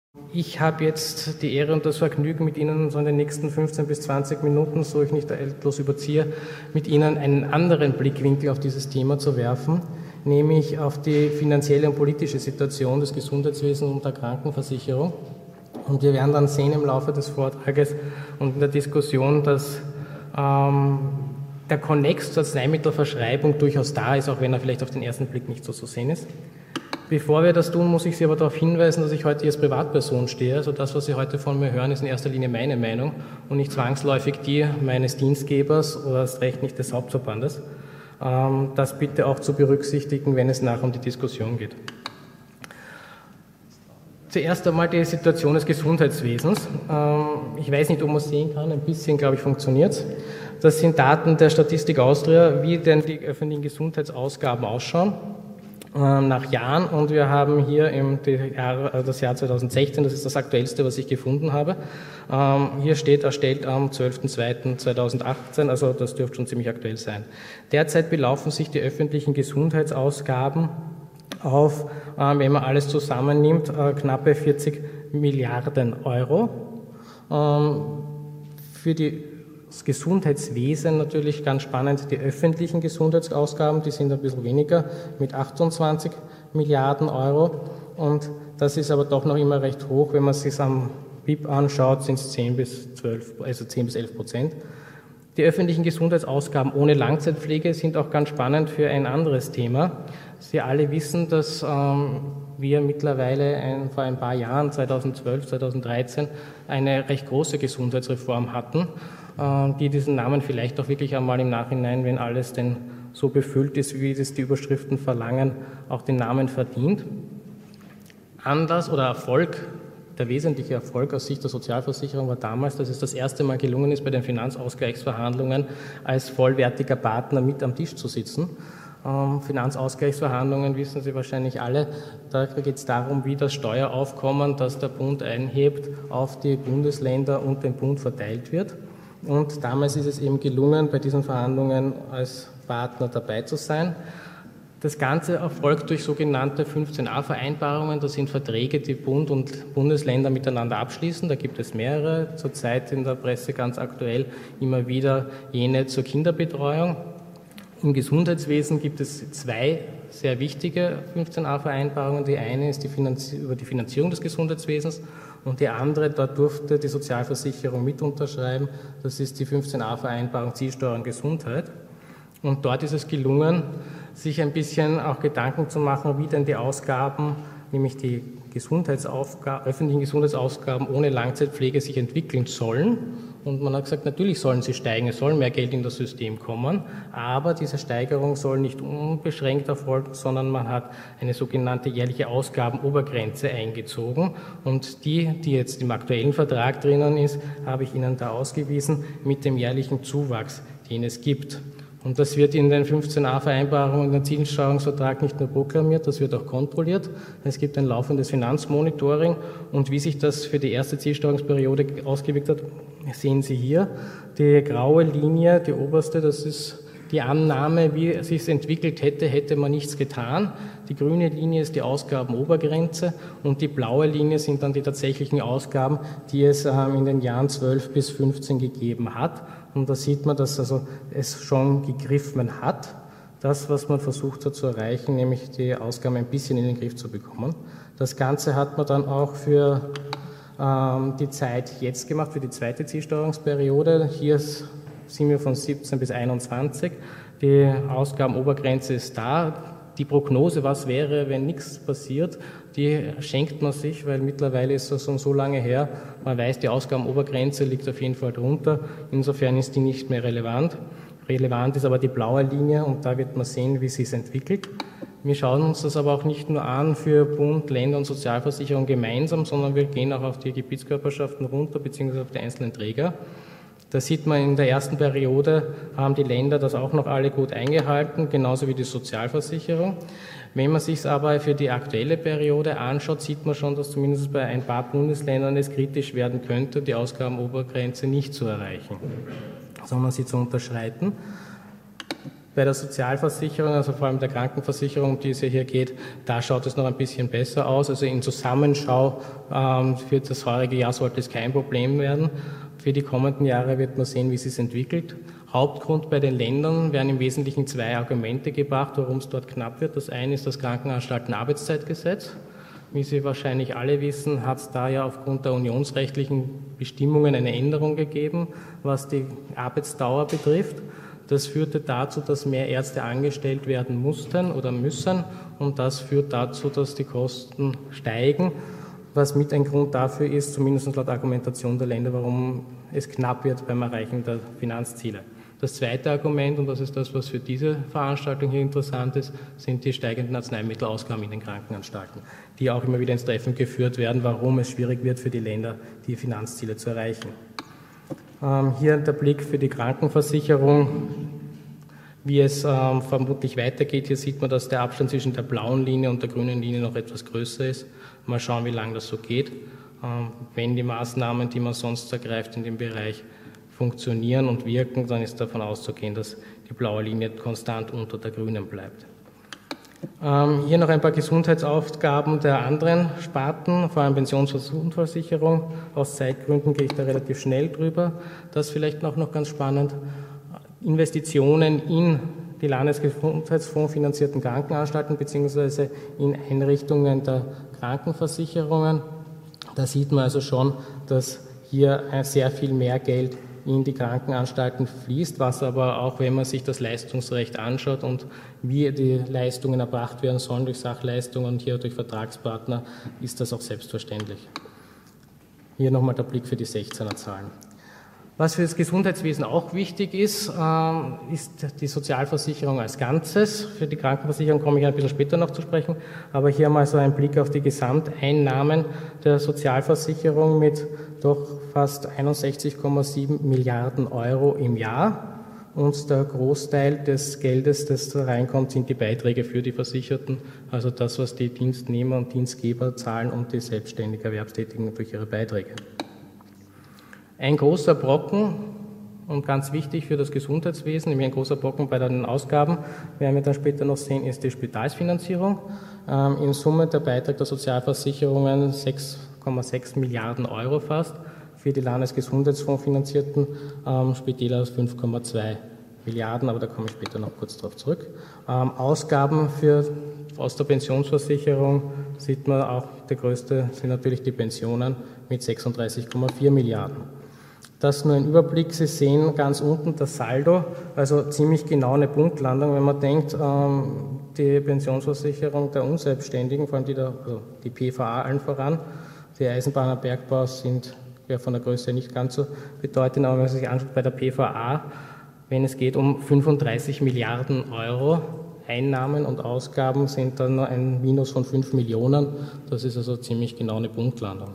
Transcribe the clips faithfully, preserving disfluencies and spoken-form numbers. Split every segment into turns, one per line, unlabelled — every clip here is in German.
Ich habe jetzt die Ehre und das Vergnügen, mit Ihnen so in den nächsten fünfzehn bis zwanzig Minuten, so ich nicht endlos überziehe, mit Ihnen einen anderen Blickwinkel auf dieses Thema zu werfen, nämlich auf die finanzielle und politische Situation des Gesundheitswesens und der Krankenversicherung. Und wir werden dann sehen im Laufe des Vortrages und in der Diskussion, dass ähm, der Konnex zur Arzneimittelverschreibung durchaus da ist, auch wenn er vielleicht auf den ersten Blick nicht so zu sehen ist. Bevor wir das tun, muss ich Sie aber darauf hinweisen, dass ich heute hier als Privatperson stehe. Also das, was Sie heute von mir hören, ist in erster Linie meine Meinung und nicht zwangsläufig die meines Dienstgebers oder erst recht nicht des Hauptverbandes. Ähm, das bitte auch zu berücksichtigen, wenn es nachher um die Diskussion geht. Zuerst einmal die Situation des Gesundheitswesens. Ähm, ich weiß nicht, ob man es sehen kann, ein bisschen, glaube ich, funktioniert es. Das sind Daten der Statistik Austria, wie denn die öffentlichen Gesundheitsausgaben ausschauen nach Jahren, und wir haben hier im Jahr, das Jahr zweitausendsechzehn, das ist das aktuellste, was ich gefunden habe. Ähm, hier steht erstellt am zwölften zweiten zweitausendachtzehn, also das dürfte schon ziemlich aktuell sein. Derzeit belaufen sich die öffentlichen Gesundheitsausgaben auf, äh, wenn man alles zusammennimmt, äh, knappe vierzig Milliarden Euro. Ähm, für die Das Gesundheitswesen natürlich ganz spannend, die öffentlichen Gesundheitsausgaben, die sind ein bisschen weniger mit achtundzwanzig Milliarden Euro, und das ist aber doch noch immer recht hoch. Wenn man es sich am B I P anschaut, sind es zehn bis zwölf, also zehn bis elf Prozent. Die öffentlichen Gesundheitsausgaben ohne Langzeitpflege sind auch ganz spannend für ein anderes Thema. Sie alle wissen, dass ähm, wir mittlerweile ein, vor ein paar Jahren, zweitausendzwölf, zweitausenddreizehn, eine recht große Gesundheitsreform hatten, die diesen Namen vielleicht auch wirklich einmal im Nachhinein, wenn alles denn so befüllt ist, wie es die Überschriften verlangen, auch den Namen verdient. Anlass oder Erfolg, der wesentliche Erfolg aus Sicht der Sozialversicherung war damals, dass es das erste Mal gelungen ist, bei den Finanzausgleichsverhandlungen als vollwertiger Partner mit am Tisch zu sitzen. Ähm, Finanzausgleichsverhandlungen wissen Sie wahrscheinlich alle, da geht es darum, wie das Steueraufkommen, das der Bund einhebt, auf die Bundesländer und den Bund verteilt wird. Und damals ist es eben gelungen, bei diesen Verhandlungen als Partner dabei zu sein. Das Ganze erfolgt durch sogenannte fünfzehn a Vereinbarungen. Das sind Verträge, die Bund und Bundesländer miteinander abschließen. Da gibt es mehrere, zurzeit in der Presse ganz aktuell immer wieder jene zur Kinderbetreuung. Im Gesundheitswesen gibt es zwei sehr wichtige fünfzehn a Vereinbarungen. Die eine ist die Finanzi- über die Finanzierung des Gesundheitswesens. Und die andere, dort durfte die Sozialversicherung mit unterschreiben, das ist die fünfzehn a Vereinbarung Zielsteuer und Gesundheit. Und dort ist es gelungen, sich ein bisschen auch Gedanken zu machen, wie denn die Ausgaben, nämlich die Gesundheitsaufgaben, öffentlichen Gesundheitsausgaben ohne Langzeitpflege sich entwickeln sollen. Und man hat gesagt, natürlich sollen sie steigen, es soll mehr Geld in das System kommen, aber diese Steigerung soll nicht unbeschränkt erfolgen, sondern man hat eine sogenannte jährliche Ausgabenobergrenze eingezogen, und die, die jetzt im aktuellen Vertrag drinnen ist, habe ich Ihnen da ausgewiesen mit dem jährlichen Zuwachs, den es gibt. Und das wird in den fünfzehn a Vereinbarungen und dem Zielsteuerungsvertrag nicht nur proklamiert, das wird auch kontrolliert. Es gibt ein laufendes Finanzmonitoring, und wie sich das für die erste Zielsteuerungsperiode ausgewirkt hat, sehen Sie hier. Die graue Linie, die oberste, das ist die Annahme, wie es sich entwickelt hätte, hätte man nichts getan. Die grüne Linie ist die Ausgabenobergrenze, und die blaue Linie sind dann die tatsächlichen Ausgaben, die es ähm, in den Jahren zwölf bis fünfzehn gegeben hat. Und da sieht man, dass also es schon gegriffen hat, das, was man versucht hat zu erreichen, nämlich die Ausgaben ein bisschen in den Griff zu bekommen. Das Ganze hat man dann auch für ähm, die Zeit jetzt gemacht, für die zweite Zielsteuerungsperiode. Hier sind wir von siebzehn bis einundzwanzig. Die Ausgabenobergrenze ist da. Die Prognose, was wäre, wenn nichts passiert, die schenkt man sich, weil mittlerweile ist das schon so lange her. Man weiß, die Ausgabenobergrenze liegt auf jeden Fall drunter. Insofern ist die nicht mehr relevant. Relevant ist aber die blaue Linie, und da wird man sehen, wie es sich entwickelt. Wir schauen uns das aber auch nicht nur an für Bund, Länder und Sozialversicherung gemeinsam, sondern wir gehen auch auf die Gebietskörperschaften runter, beziehungsweise auf die einzelnen Träger. Da sieht man, in der ersten Periode haben die Länder das auch noch alle gut eingehalten, genauso wie die Sozialversicherung. Wenn man sich es aber für die aktuelle Periode anschaut, sieht man schon, dass zumindest bei ein paar Bundesländern es kritisch werden könnte, die Ausgabenobergrenze nicht zu erreichen, sondern sie zu unterschreiten. Bei der Sozialversicherung, also vor allem der Krankenversicherung, um die es ja hier geht, da schaut es noch ein bisschen besser aus. Also in Zusammenschau ähm, für das heurige Jahr sollte es kein Problem werden. Für die kommenden Jahre wird man sehen, wie es sich entwickelt. Hauptgrund bei den Ländern werden im Wesentlichen zwei Argumente gebracht, warum es dort knapp wird. Das eine ist das Krankenanstalten-Arbeitszeitgesetz. Wie Sie wahrscheinlich alle wissen, hat es da ja aufgrund der unionsrechtlichen Bestimmungen eine Änderung gegeben, was die Arbeitsdauer betrifft. Das führte dazu, dass mehr Ärzte angestellt werden mussten oder müssen, und das führt dazu, dass die Kosten steigen, was mit ein Grund dafür ist, zumindest laut Argumentation der Länder, warum es knapp wird beim Erreichen der Finanzziele. Das zweite Argument, und das ist das, was für diese Veranstaltung hier interessant ist, sind die steigenden Arzneimittelausgaben in den Krankenanstalten, die auch immer wieder ins Treffen geführt werden, warum es schwierig wird für die Länder, die Finanzziele zu erreichen. Ähm, hier der Blick für die Krankenversicherung, wie es ähm, vermutlich weitergeht. Hier sieht man, dass der Abstand zwischen der blauen Linie und der grünen Linie noch etwas größer ist. Mal schauen, wie lange das so geht. Ähm, wenn die Maßnahmen, die man sonst ergreift in dem Bereich, funktionieren und wirken, dann ist davon auszugehen, dass die blaue Linie konstant unter der grünen bleibt. Ähm, hier noch ein paar Gesundheitsaufgaben der anderen Sparten, vor allem Pensions- und Unfallversicherung. Aus Zeitgründen gehe ich da relativ schnell drüber. Das vielleicht noch, noch ganz spannend. Investitionen in die Landesgesundheitsfonds finanzierten Krankenanstalten bzw. in Einrichtungen der Krankenversicherungen. Da sieht man also schon, dass hier sehr viel mehr Geld in die Krankenanstalten fließt, was aber auch, wenn man sich das Leistungsrecht anschaut und wie die Leistungen erbracht werden sollen durch Sachleistungen und hier durch Vertragspartner, ist das auch selbstverständlich. Hier nochmal der Blick für die sechzehner Zahlen. Was für das Gesundheitswesen auch wichtig ist, ist die Sozialversicherung als Ganzes. Für die Krankenversicherung komme ich ein bisschen später noch zu sprechen, aber hier mal so ein Blick auf die Gesamteinnahmen der Sozialversicherung mit doch fast einundsechzig Komma sieben Milliarden Euro im Jahr. Und der Großteil des Geldes, das da reinkommt, sind die Beiträge für die Versicherten, also das, was die Dienstnehmer und Dienstgeber zahlen und die selbstständig Erwerbstätigen durch ihre Beiträge. Ein großer Brocken und ganz wichtig für das Gesundheitswesen, nämlich ein großer Brocken bei den Ausgaben, werden wir dann später noch sehen, ist die Spitalsfinanzierung. Ähm, in Summe der Beitrag der Sozialversicherungen sechs Komma sechs Milliarden Euro fast, für die Landesgesundheitsfonds finanzierten ähm, Spitäler fünf Komma zwei Milliarden, aber da komme ich später noch kurz darauf zurück. Ähm, Ausgaben für, aus der Pensionsversicherung sieht man auch, der größte sind natürlich die Pensionen mit sechsunddreißig Komma vier Milliarden. Das nur ein Überblick. Sie sehen ganz unten das Saldo, also ziemlich genau eine Punktlandung, wenn man denkt, die Pensionsversicherung der Unselbstständigen, vor allem die, der, also die P V A allen voran, die Eisenbahner Bergbau sind ja von der Größe nicht ganz so bedeutend, aber wenn man sich anschaut bei der P V A, wenn es geht um fünfunddreißig Milliarden Euro Einnahmen und Ausgaben, sind dann nur ein Minus von fünf Millionen. Das ist also ziemlich genau eine Punktlandung.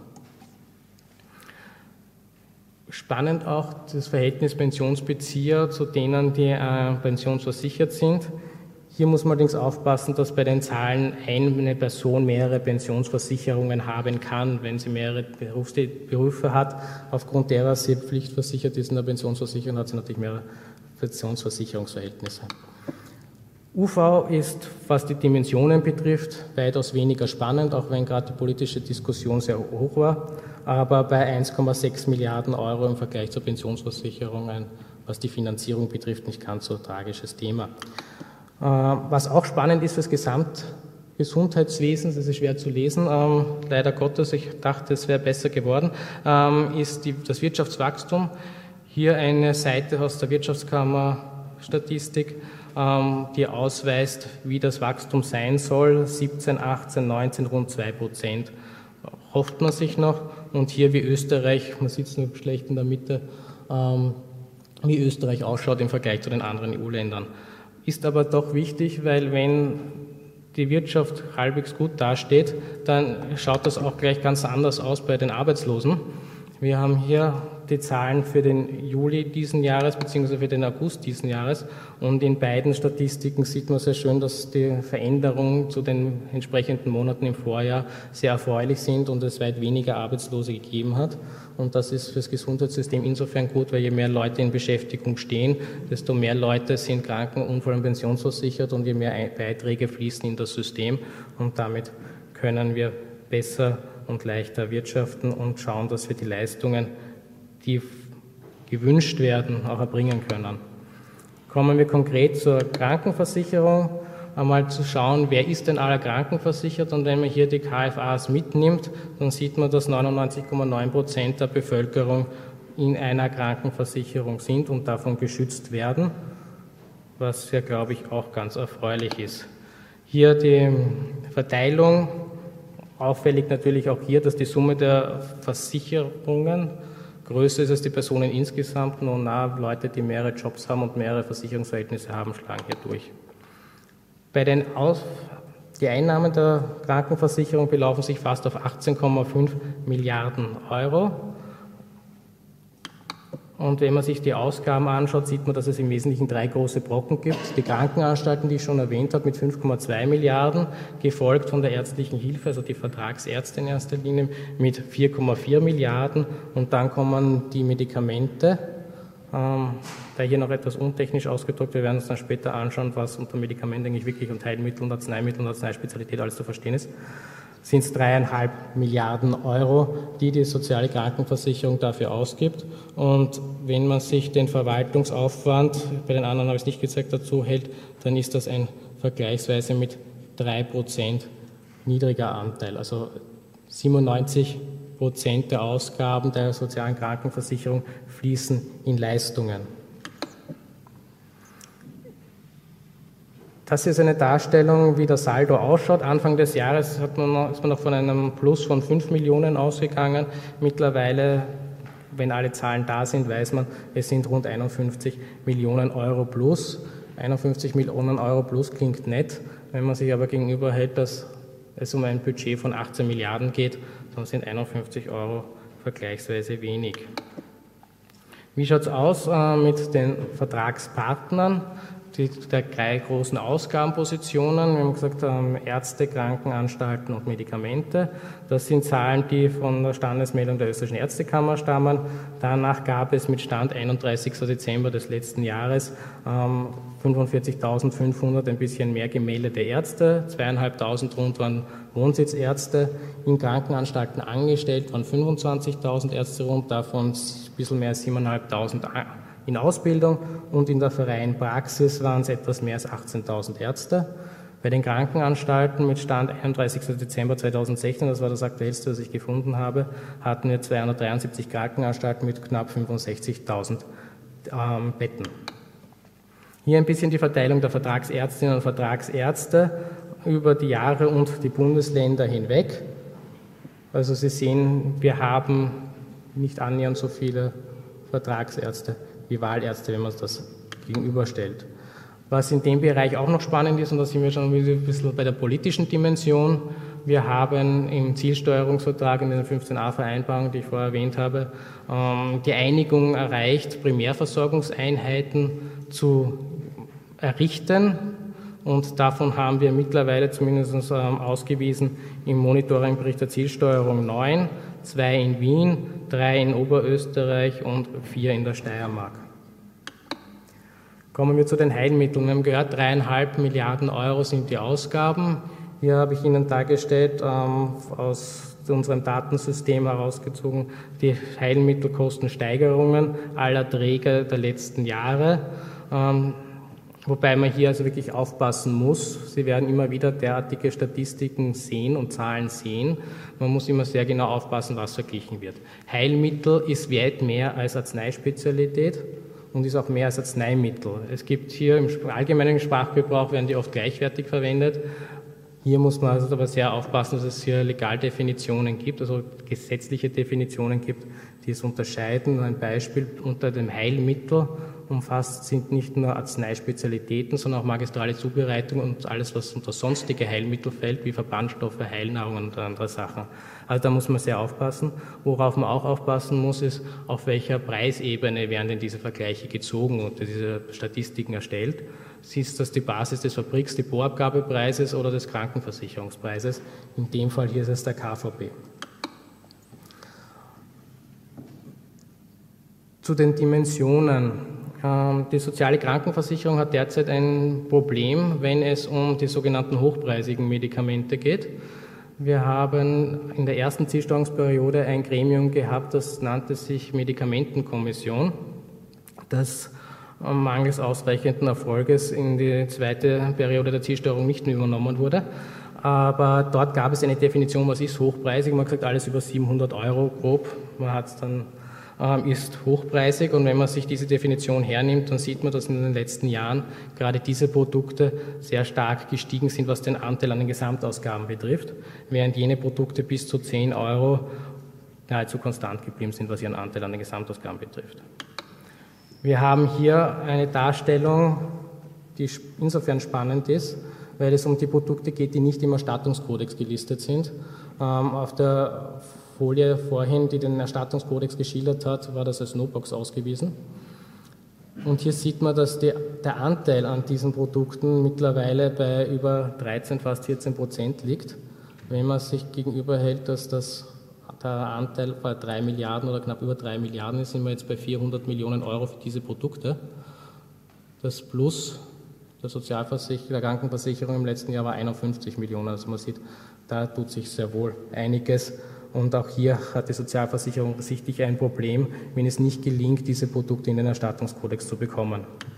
Spannend auch das Verhältnis Pensionsbezieher zu denen, die äh, pensionsversichert sind. Hier muss man allerdings aufpassen, dass bei den Zahlen eine Person mehrere Pensionsversicherungen haben kann, wenn sie mehrere Berufe hat. Aufgrund derer sie pflichtversichert ist in der Pensionsversicherung, hat sie natürlich mehrere Pensionsversicherungsverhältnisse. U V ist, was die Dimensionen betrifft, weitaus weniger spannend, auch wenn gerade die politische Diskussion sehr hoch war, aber bei eins Komma sechs Milliarden Euro im Vergleich zur Pensionsversicherung ein, was die Finanzierung betrifft, nicht ganz so tragisches Thema. Was auch spannend ist für das Gesamtgesundheitswesen, das ist schwer zu lesen, ähm, leider Gottes, ich dachte, es wäre besser geworden, ähm, ist die, das Wirtschaftswachstum. Hier eine Seite aus der Wirtschaftskammer Statistik, ähm, die ausweist, wie das Wachstum sein soll, siebzehn, achtzehn, neunzehn, rund zwei Prozent. Hofft man sich noch. Und hier wie Österreich, man sieht es nur schlecht in der Mitte, ähm, wie Österreich ausschaut im Vergleich zu den anderen E U-Ländern. Ist aber doch wichtig, weil wenn die Wirtschaft halbwegs gut dasteht, dann schaut das auch gleich ganz anders aus bei den Arbeitslosen. Wir haben hier die Zahlen für den Juli diesen Jahres bzw. für den August diesen Jahres und in beiden Statistiken sieht man sehr schön, dass die Veränderungen zu den entsprechenden Monaten im Vorjahr sehr erfreulich sind und es weit weniger Arbeitslose gegeben hat. Und das ist für das Gesundheitssystem insofern gut, weil je mehr Leute in Beschäftigung stehen, desto mehr Leute sind kranken-, unfall- und pensionsversichert und je mehr Beiträge fließen in das System und damit können wir besser und leichter wirtschaften und schauen, dass wir die Leistungen, die gewünscht werden, auch erbringen können. Kommen wir konkret zur Krankenversicherung, einmal zu schauen, wer ist denn aller krankenversichert, und wenn man hier die K F As mitnimmt, dann sieht man, dass neunundneunzig Komma neun Prozent der Bevölkerung in einer Krankenversicherung sind und davon geschützt werden, was ja, glaube ich, auch ganz erfreulich ist. Hier die Verteilung. Auffällig natürlich auch hier, dass die Summe der Versicherungen größer ist als die Personen insgesamt. Nun, na, Leute, die mehrere Jobs haben und mehrere Versicherungsverhältnisse haben, schlagen hier durch. Bei den Aus die Einnahmen der Krankenversicherung belaufen sich fast auf achtzehn Komma fünf Milliarden Euro. Und wenn man sich die Ausgaben anschaut, sieht man, dass es im Wesentlichen drei große Brocken gibt. Die Krankenanstalten, die ich schon erwähnt habe, mit fünf Komma zwei Milliarden, gefolgt von der ärztlichen Hilfe, also die Vertragsärzte in erster Linie, mit vier Komma vier Milliarden. Und dann kommen die Medikamente. Ähm, da hier noch etwas untechnisch ausgedrückt, wir werden uns dann später anschauen, was unter Medikamenten eigentlich wirklich und Heilmittel und Arzneimittel und Arzneispezialität alles zu verstehen ist. Sind es dreieinhalb Milliarden Euro, die die soziale Krankenversicherung dafür ausgibt. Und wenn man sich den Verwaltungsaufwand, bei den anderen habe ich es nicht gezeigt, dazu hält, dann ist das ein vergleichsweise mit drei Prozent niedriger Anteil. Also siebenundneunzig Prozent der Ausgaben der sozialen Krankenversicherung fließen in Leistungen. Das ist eine Darstellung, wie der Saldo ausschaut. Anfang des Jahres hat man noch, ist man noch von einem Plus von fünf Millionen ausgegangen. Mittlerweile, wenn alle Zahlen da sind, weiß man, es sind rund einundfünfzig Millionen Euro plus. einundfünfzig Millionen Euro plus klingt nett. Wenn man sich aber gegenüber hält, dass es um ein Budget von achtzehn Milliarden geht, dann sind einundfünfzig Euro vergleichsweise wenig. Wie schaut es aus äh, mit den Vertragspartnern? Die, der drei großen Ausgabenpositionen, wir haben gesagt, ähm, Ärzte, Krankenanstalten und Medikamente. Das sind Zahlen, die von der Standesmeldung der Österreichischen Ärztekammer stammen. Danach gab es mit Stand einunddreißigsten Dezember des letzten Jahres ähm, fünfundvierzigtausendfünfhundert, ein bisschen mehr gemeldete Ärzte, zweieinhalbtausend rund waren Wohnsitzärzte, in Krankenanstalten angestellt waren fünfundzwanzigtausend Ärzte rund, davon ein bisschen mehr als siebeneinhalbtausend in Ausbildung, und in der freien Praxis waren es etwas mehr als achtzehntausend Ärzte. Bei den Krankenanstalten mit Stand einunddreißigsten Dezember zweitausendsechzehn, das war das aktuellste, was ich gefunden habe, hatten wir zweihundertdreiundsiebzig Krankenanstalten mit knapp fünfundsechzigtausend ähm, Betten. Hier ein bisschen die Verteilung der Vertragsärztinnen und Vertragsärzte über die Jahre und die Bundesländer hinweg. Also Sie sehen, wir haben nicht annähernd so viele Vertragsärzte wie Wahlärzte, wenn man das gegenüberstellt. Was in dem Bereich auch noch spannend ist, und da sind wir schon ein bisschen bei der politischen Dimension, wir haben im Zielsteuerungsvertrag in den fünfzehn a Vereinbarungen, die ich vorher erwähnt habe, die Einigung erreicht, Primärversorgungseinheiten zu errichten, und davon haben wir mittlerweile zumindest ausgewiesen im Monitoringbericht der Zielsteuerung neun, zwei in Wien, drei in Oberösterreich und vier in der Steiermark. Kommen wir zu den Heilmitteln. Wir haben gehört, dreieinhalb Milliarden Euro sind die Ausgaben. Hier habe ich Ihnen dargestellt, ähm, aus unserem Datensystem herausgezogen, die Heilmittelkostensteigerungen aller Träger der letzten Jahre. Ähm, Wobei man hier also wirklich aufpassen muss. Sie werden immer wieder derartige Statistiken sehen und Zahlen sehen. Man muss immer sehr genau aufpassen, was verglichen wird. Heilmittel ist weit mehr als Arzneispezialität und ist auch mehr als Arzneimittel. Es gibt hier im allgemeinen Sprachgebrauch, werden die oft gleichwertig verwendet. Hier muss man also aber sehr aufpassen, dass es hier Legaldefinitionen gibt, also gesetzliche Definitionen gibt, die es unterscheiden. Ein Beispiel: unter dem Heilmittel umfasst, sind nicht nur Arzneispezialitäten, sondern auch magistrale Zubereitung und alles, was unter sonstige Heilmittel fällt, wie Verbandstoffe, Heilnahrung und andere Sachen. Also da muss man sehr aufpassen. Worauf man auch aufpassen muss, ist, auf welcher Preisebene werden denn diese Vergleiche gezogen und diese Statistiken erstellt. Ist das die Basis des Fabriksdepot-Abgabepreises oder des Krankenversicherungspreises? In dem Fall hier ist es der K V P. Zu den Dimensionen. Die soziale Krankenversicherung hat derzeit ein Problem, wenn es um die sogenannten hochpreisigen Medikamente geht. Wir haben in der ersten Zielsteuerungsperiode ein Gremium gehabt, das nannte sich Medikamentenkommission, das mangels ausreichenden Erfolges in die zweite Periode der Zielsteuerung nicht mehr übernommen wurde. Aber dort gab es eine Definition, was ist hochpreisig. Man hat gesagt, alles über siebenhundert Euro grob. Man hat es dann ist hochpreisig, und wenn man sich diese Definition hernimmt, dann sieht man, dass in den letzten Jahren gerade diese Produkte sehr stark gestiegen sind, was den Anteil an den Gesamtausgaben betrifft, während jene Produkte bis zu zehn Euro nahezu konstant geblieben sind, was ihren Anteil an den Gesamtausgaben betrifft. Wir haben hier eine Darstellung, die insofern spannend ist, weil es um die Produkte geht, die nicht im Erstattungskodex gelistet sind. Auf der Folie vorhin, die den Erstattungskodex geschildert hat, war das als No-Box ausgewiesen. Und hier sieht man, dass die, der Anteil an diesen Produkten mittlerweile bei über dreizehn, fast vierzehn Prozent liegt. Wenn man sich gegenüberhält, dass das, der Anteil bei drei Milliarden oder knapp über drei Milliarden ist, sind wir jetzt bei vierhundert Millionen Euro für diese Produkte. Das Plus der Sozialversicherung, der Krankenversicherung im letzten Jahr war einundfünfzig Millionen. Also man sieht, da tut sich sehr wohl einiges. Und auch hier hat die Sozialversicherung sichtlich ein Problem, wenn es nicht gelingt, diese Produkte in den Erstattungskodex zu bekommen.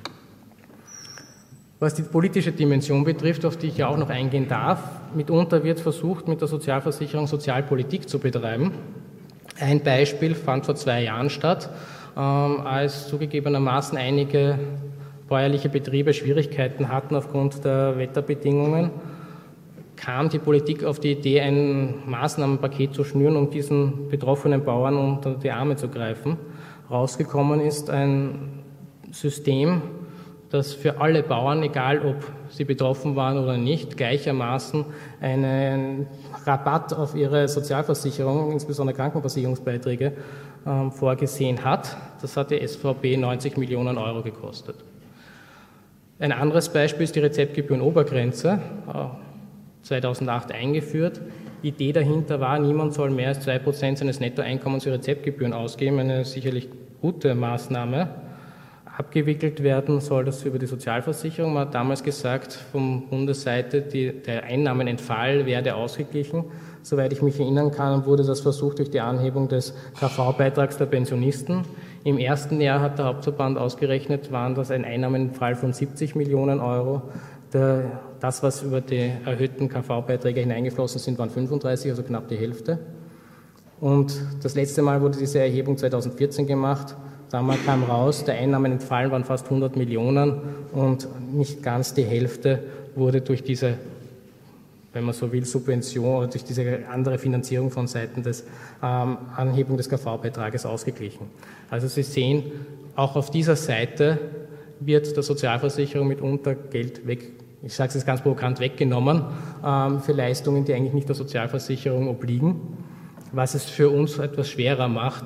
Was die politische Dimension betrifft, auf die ich ja auch noch eingehen darf, mitunter wird versucht, mit der Sozialversicherung Sozialpolitik zu betreiben. Ein Beispiel fand vor zwei Jahren statt, ähm, als zugegebenermaßen einige bäuerliche Betriebe Schwierigkeiten hatten aufgrund der Wetterbedingungen, kam die Politik auf die Idee, ein Maßnahmenpaket zu schnüren, um diesen betroffenen Bauern unter die Arme zu greifen. Rausgekommen ist ein System, das für alle Bauern, egal ob sie betroffen waren oder nicht, gleichermaßen einen Rabatt auf ihre Sozialversicherung, insbesondere Krankenversicherungsbeiträge, äh, vorgesehen hat. Das hat die S V B neunzig Millionen Euro gekostet. Ein anderes Beispiel ist die Rezeptgebührenobergrenze, zweitausendacht eingeführt. Die Idee dahinter war, niemand soll mehr als zwei Prozent seines Nettoeinkommens für Rezeptgebühren ausgeben, eine sicherlich gute Maßnahme. Abgewickelt werden soll das über die Sozialversicherung. Man hat damals gesagt, von Bundesseite, die, der Einnahmenentfall werde ausgeglichen. Soweit ich mich erinnern kann, wurde das versucht durch die Anhebung des K V-Beitrags der Pensionisten. Im ersten Jahr hat der Hauptverband ausgerechnet, waren das ein Einnahmenentfall von siebzig Millionen Euro. Der, das, was über die erhöhten K V-Beiträge hineingeflossen sind, waren fünfunddreißig, also knapp die Hälfte. Und das letzte Mal wurde diese Erhebung zweitausendvierzehn gemacht. Damals kam raus, der Einnahmenentfall waren fast hundert Millionen und nicht ganz die Hälfte wurde durch diese, wenn man so will, Subvention oder durch diese andere Finanzierung von Seiten des ähm, Anhebung des K V-Beitrages ausgeglichen. Also Sie sehen, auch auf dieser Seite wird der Sozialversicherung mitunter Geld weg, ich sage es jetzt ganz provokant, weggenommen ähm, für Leistungen, die eigentlich nicht der Sozialversicherung obliegen, was es für uns etwas schwerer macht,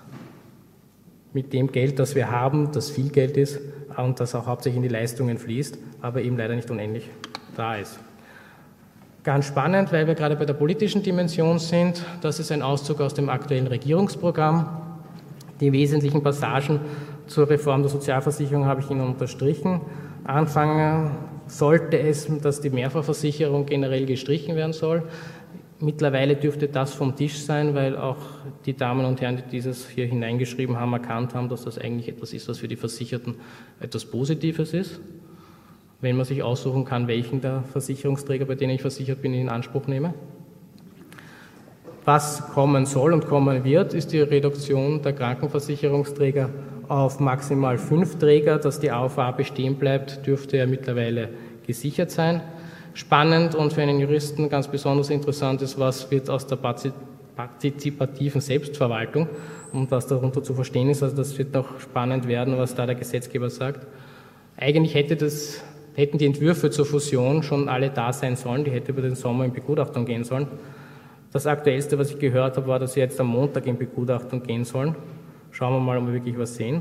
mit dem Geld, das wir haben, das viel Geld ist und das auch hauptsächlich in die Leistungen fließt, aber eben leider nicht unendlich da ist. Ganz spannend, weil wir gerade bei der politischen Dimension sind, das ist ein Auszug aus dem aktuellen Regierungsprogramm. Die wesentlichen Passagen zur Reform der Sozialversicherung habe ich Ihnen unterstrichen. Anfangen sollte es, dass die Mehrfachversicherung generell gestrichen werden soll. Mittlerweile dürfte das vom Tisch sein, weil auch die Damen und Herren, die dieses hier hineingeschrieben haben, erkannt haben, dass das eigentlich etwas ist, was für die Versicherten etwas Positives ist. Wenn man sich aussuchen kann, welchen der Versicherungsträger, bei denen ich versichert bin, in Anspruch nehme. Was kommen soll und kommen wird, ist die Reduktion der Krankenversicherungsträger auf maximal fünf Träger. Dass die A V A bestehen bleibt, dürfte ja mittlerweile gesichert sein. Spannend und für einen Juristen ganz besonders interessant ist, was wird aus der partizipativen Selbstverwaltung und was darunter zu verstehen ist. Also das wird noch spannend werden, was da der Gesetzgeber sagt. Eigentlich hätte das, hätten die Entwürfe zur Fusion schon alle da sein sollen, die hätte über den Sommer in Begutachtung gehen sollen. Das Aktuellste, was ich gehört habe, war, dass sie jetzt am Montag in Begutachtung gehen sollen. Schauen wir mal, ob wir wirklich was sehen.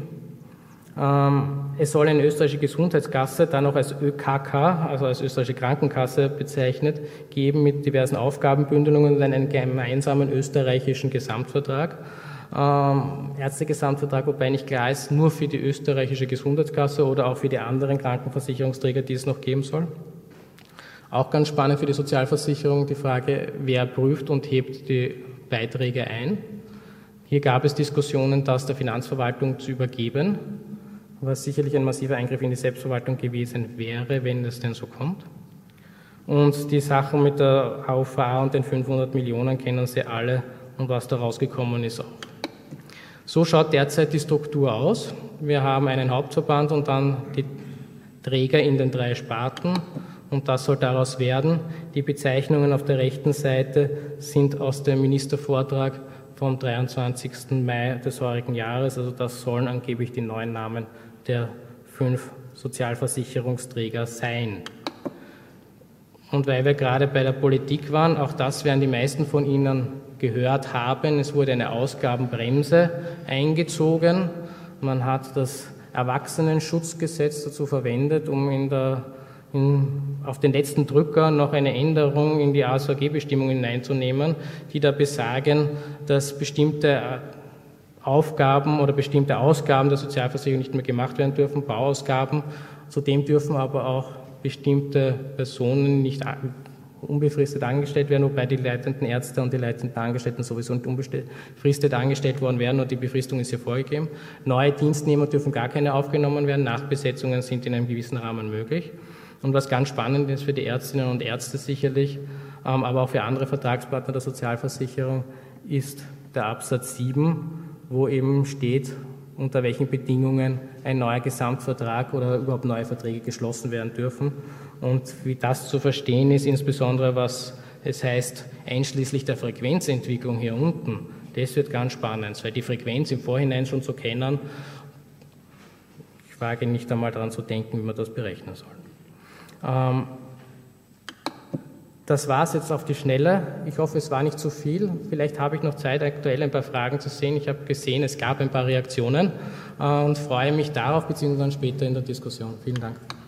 Ähm, es soll eine österreichische Gesundheitskasse, dann auch als ÖKK, also als österreichische Krankenkasse bezeichnet, geben mit diversen Aufgabenbündelungen und einen gemeinsamen österreichischen Gesamtvertrag. Ähm, Ärztegesamtvertrag, wobei nicht klar ist, nur für die österreichische Gesundheitskasse oder auch für die anderen Krankenversicherungsträger, die es noch geben soll. Auch ganz spannend für die Sozialversicherung die Frage, wer prüft und hebt die Beiträge ein. Hier gab es Diskussionen, das der Finanzverwaltung zu übergeben, was sicherlich ein massiver Eingriff in die Selbstverwaltung gewesen wäre, wenn es denn so kommt. Und die Sachen mit der H V A und den fünfhundert Millionen kennen Sie alle und was da rausgekommen ist auch. So schaut derzeit die Struktur aus. Wir haben einen Hauptverband und dann die Träger in den drei Sparten und das soll daraus werden. Die Bezeichnungen auf der rechten Seite sind aus dem Ministervortrag vom dreiundzwanzigsten Mai des heurigen Jahres. Also das sollen angeblich die neuen Namen der fünf Sozialversicherungsträger sein. Und weil wir gerade bei der Politik waren, auch das werden die meisten von Ihnen gehört haben, es wurde eine Ausgabenbremse eingezogen. Man hat das Erwachsenenschutzgesetz dazu verwendet, um in der, in, auf den letzten Drücker noch eine Änderung in die A S V G-Bestimmungen hineinzunehmen, die da besagen, dass bestimmte Aufgaben oder bestimmte Ausgaben der Sozialversicherung nicht mehr gemacht werden dürfen, Bauausgaben. Zudem dürfen aber auch bestimmte Personen nicht unbefristet angestellt werden, wobei die leitenden Ärzte und die leitenden Angestellten sowieso nicht unbefristet angestellt worden wären und die Befristung ist hier vorgegeben. Neue Dienstnehmer dürfen gar keine aufgenommen werden, Nachbesetzungen sind in einem gewissen Rahmen möglich. Und was ganz spannend ist für die Ärztinnen und Ärzte sicherlich, aber auch für andere Vertragspartner der Sozialversicherung, ist der Absatz sieben, wo eben steht, unter welchen Bedingungen ein neuer Gesamtvertrag oder überhaupt neue Verträge geschlossen werden dürfen. Und wie das zu verstehen ist, insbesondere was es heißt, einschließlich der Frequenzentwicklung hier unten, das wird ganz spannend, weil die Frequenz im Vorhinein schon zu kennen, ich wage nicht einmal daran zu denken, wie man das berechnen soll. Ähm, Das war es jetzt auf die Schnelle. Ich hoffe, es war nicht zu viel. Vielleicht habe ich noch Zeit, aktuell ein paar Fragen zu sehen. Ich habe gesehen, es gab ein paar Reaktionen und freue mich darauf, beziehungsweise dann später in der Diskussion. Vielen Dank.